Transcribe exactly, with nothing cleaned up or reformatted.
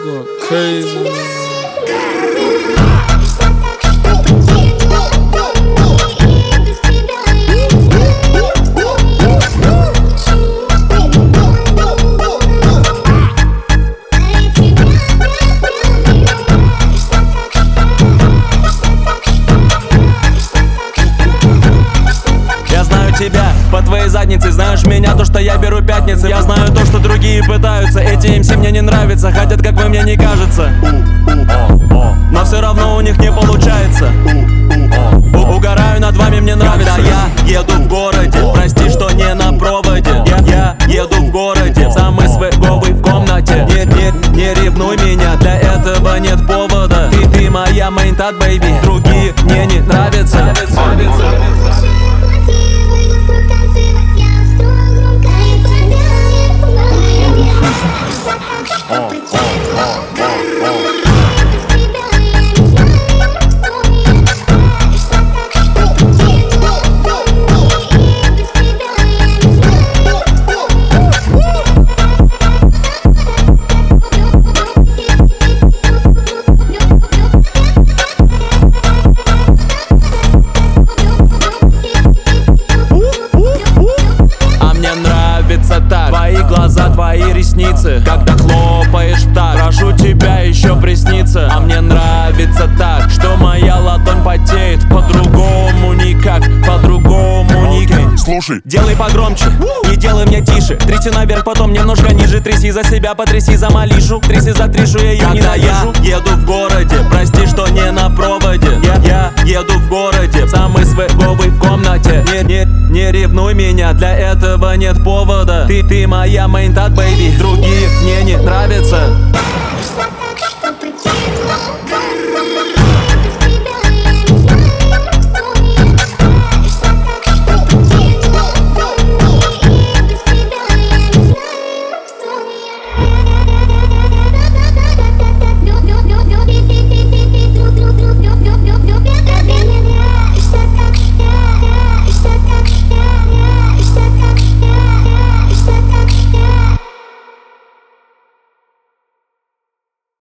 going crazy. Тебя по твоей заднице. Знаешь меня, то, что я беру пятницы. Я знаю то, что другие пытаются. Эти эм си мне не нравятся, хотят, как вы, мне не кажется. Но все равно у них не получается. Угораю над вами, мне нравится. Я еду в городе, прости, что не на проводе. Я, я еду в городе, самый свеговый в комнате. Не, не, не ревнуй меня, для этого нет повода. Ты, ты моя мейнтат, бэйби, другие мне не нравятся. Твои глаза, твои ресницы, когда хлопаешь в так. Прошу тебя еще присниться. А мне нравится так, что моя ладонь потеет. По-другому никак, по-другому никак. Слушай, делай погромче, не делай мне тише. Тряси наверх, потом немножко ниже. Тряси за себя, потряси за Малишу. Тряси за Тришу, я ее ненавижу. Я еду в городе, прости, что не на проводе. Я, я еду в городе, самый свеговый в комнате. Не, не, не ревнуй меня, для этого нет повода. Ты, ты моя мейнтат, бэйби, другие мне не нравятся.